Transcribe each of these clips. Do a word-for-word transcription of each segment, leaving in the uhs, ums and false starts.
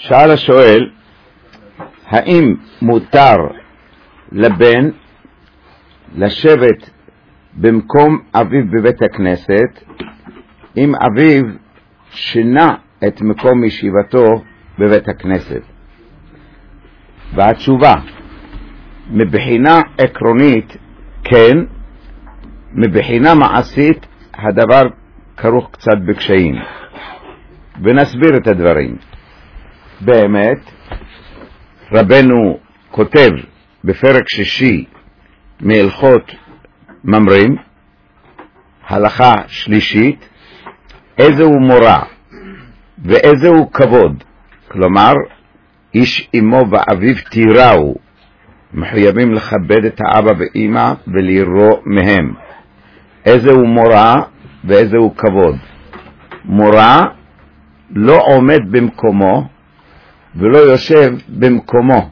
שאל השואל, האם מותר לבן לשבת במקום אביו בבית הכנסת אם אביו שינה את מקום ישיבתו בבית הכנסת? והתשובה, מבחינה עקרונית כן, מבחינה מעשית הדבר כרוך קצת בקשיים, ונסביר את הדברים. באמת רבנו כותב בפרק שישי מהלכות ממרים, הלכה שלישית, איזהו מורא ואיזהו כבוד, כלומר איש אמו ואביו תיראו, מחויבים לכבד את האבא ואמא ולראות מהם. איזהו מורא ואיזהו כבוד. מורא לא עומד במקומו ולא יושב במקומו.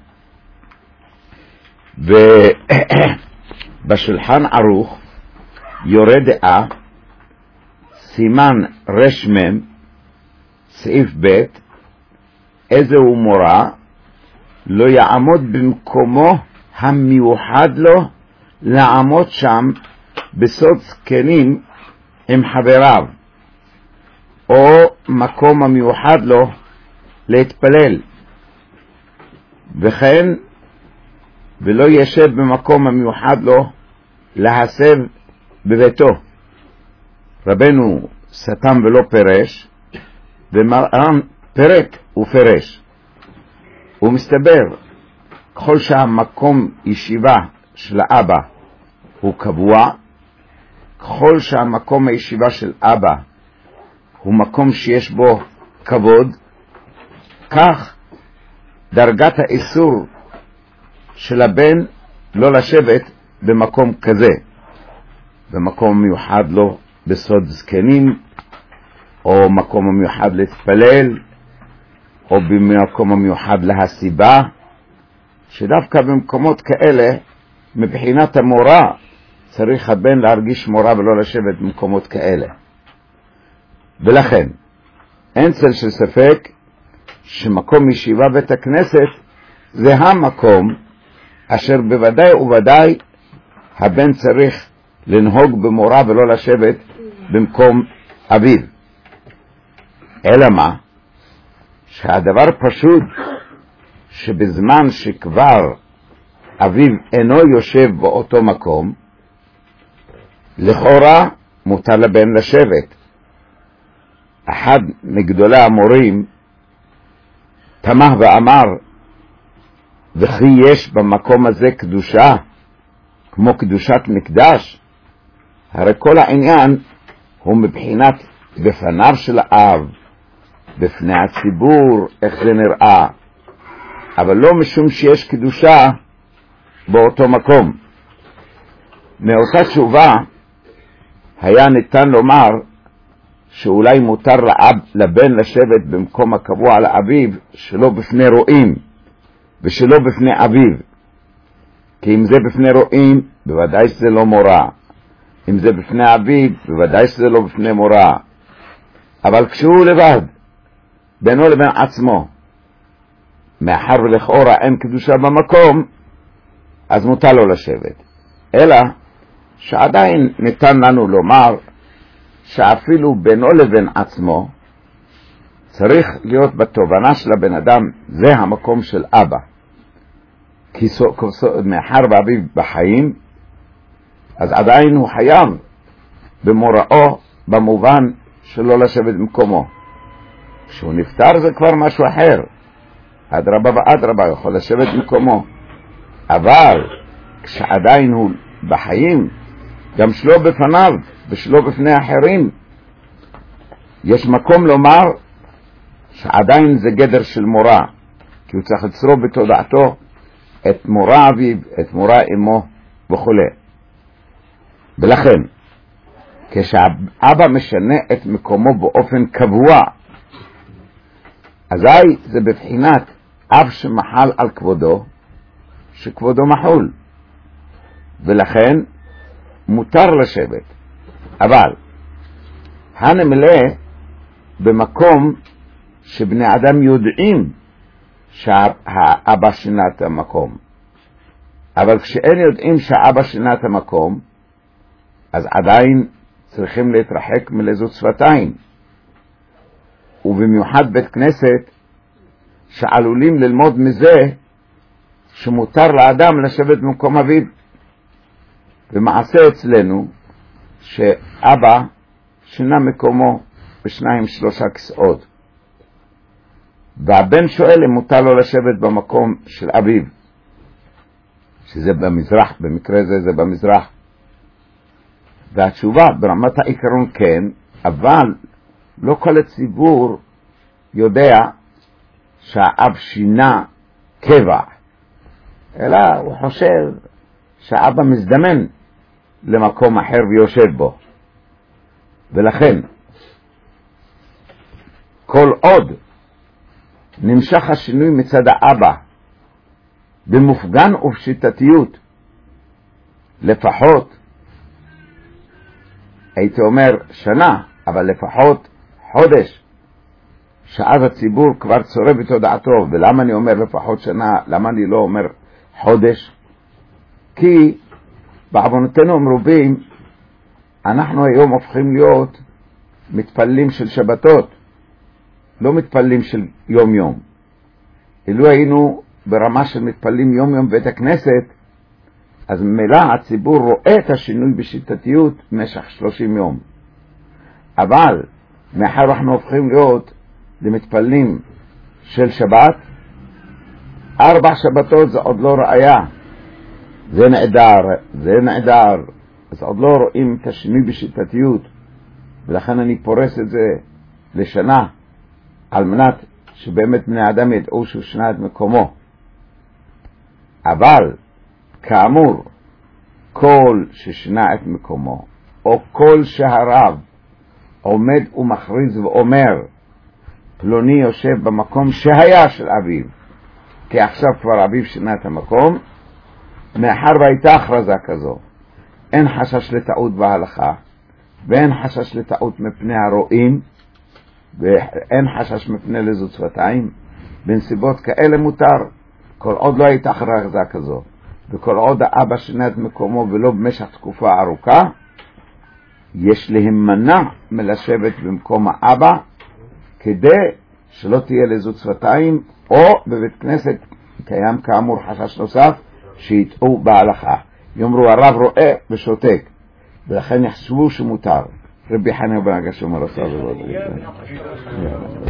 ובשולחן ערוך יורה דעה סימן רשמם סעיף ב', איזהו מורא לא יעמוד במקומו המיוחד לו לעמוד שם בסוד זקנים עם חבריו, או מקום המיוחד לו להתפלל, וכן ולא ישב במקום המיוחד לו להסב בביתו. רבנו סתם ולא פרש, ומרן פרק ופרש. ומסתבר, ככל שהמקום ישיבה של האבא הוא קבוע, ככל שהמקום הישיבה של אבא הוא מקום שיש בו כבוד, כך דרגת האיסור של הבן לא לשבת במקום כזה, במקום מיוחד לו בסוד זקנים, או מקום מיוחד להתפלל, או במקום המיוחד להסיבה, שדווקא במקומות כאלה, מבחינת המורא, צריך הבן להרגיש מורא ולא לשבת במקומות כאלה. ולכן, אין צל של ספק שמקום ישיבה בית הכנסת זה המקום אשר בוודאי ובוודאי הבן צריך לנהוג במורא ולא לשבת במקום אביו. אלא מה? שהדבר פשוט שבזמן שכבר אביו אינו יושב באותו מקום, לכאורה מותר לבן לשבת. אחד מגדולי המורים תמך ואמר, וכי יש במקום הזה קדושה כמו קדושת מקדש? הרי כל העניין הוא מבחינת בפניו של האב, בפני הציבור, איך זה נראה, אבל לא משום שיש קדושה באותו מקום. מאותה תשובה היה ניתן לומר שאולי מותר לאב, לבן לשבת במקום הקבוע לאביו שלא בפני רואים ושלא בפני אביו, כי אם זה בפני רואים בוודאי שזה לא מורא, אם זה בפני אביו בוודאי שזה לא בפני מורא. אבל כשהוא לבד בינו לבין עצמו, מאחר ולכאורה אין קדושה במקום, אז מותר לו לשבת. אלא שעדיין ניתן לנו לומר שאפילו בינו לבין עצמו צריך להיות בתובנה של הבן אדם, זה המקום של אבא, כי מאחר ואביו בחיים, אז עדיין הוא חייב במוראו במובן שלא לשבת במקומו. כשהוא נפטר זה כבר משהו אחר, אדרבה ואדרבה יכול לשבת במקומו, אבל כשעדיין הוא בחיים, גם שלא בפניו ושלא בפני אחרים, יש מקום לומר שעדיין זה גדר של מורא, כי הוא צריך לצרוב בתודעתו את מורא אביו, את מורא אמו וכו'. ולכן כשאבא משנה את מקומו באופן קבוע, אזי זה בבחינת אב שמחל על כבודו, שכבודו מחול, ולכן מותר לשבת. אבל הנמלא במקום שבני אדם יודעים שהאבא שינה את המקום. אבל כשאין יודעים שהאבא שינה את המקום, אז עדיין צריכים להתרחק מלזות שפתיים. ובמיוחד בית כנסת שעלולים ללמוד מזה שמותר לאדם לשבת במקום אביו. ומעשה אצלנו שאבא שינה מקומו בשניים שלושה כסאות, והבן שואל אם מותר לו לשבת במקום של אביו, שזה במזרח, במקרה זה זה במזרח. והתשובה ברמת העיקרון כן, אבל לא כל הציבור יודע שהאב שינה קבע, אלא הוא חושב שהאבא מזדמן למקום אחר ויושב בו. ולכן כל עוד נמשך השינוי מצד האבא במופגן ובשיטתיות, לפחות הייתי אומר שנה, אבל לפחות חודש, שאז הציבור כבר צורב בתודעתו. ולמה אני אומר לפחות שנה? למה אני לא אומר חודש? כי בעוונותינו מרובים אנחנו היום הופכים להיות מתפללים של שבתות, לא מתפללים של יום יום. אילו היינו ברמה של מתפללים יום יום בבית הכנסת, אז ממילא הציבור רואה את השינוי בשיטתיות במשך שלושים יום. אבל מאחר אנחנו הופכים להיות למתפללים של שבת, ארבע שבתות זה עוד לא ראיה, זה נעדר, זה נעדר, אז עוד לא רואים את השינוי בשיטתיות. ולכן אני פורס את זה לשנה, על מנת שבאמת בני האדם ידעו שהוא שינה את מקומו. אבל כאמור, כל ששינה את מקומו, או כל שהרב עומד ומכריז ואומר פלוני יושב במקום שהיה של אביו, כי עכשיו כבר אביו שינה את המקום, מאחר והייתה הכרזה כזו, אין חשש לטעות בהלכה, ואין חשש לטעות מפני הרואים, ואין חשש מפני לזות שפתיים. בנסיבות כאלה מותר, כל עוד לא הייתה הכרזה כזו, וכל עוד האבא שינה את מקומו ולא במשך תקופה ארוכה, יש להימנע מלשבת במקום האבא, כדי שלא תהיה לזות שפתיים, או בבית כנסת קיים כאמור חשש נוסף שיטעו בהלכה, יאמרו הרב רואה ושותק, ולכן יחשבו שמותר. רבי חנינא בן הגשש אומר עשה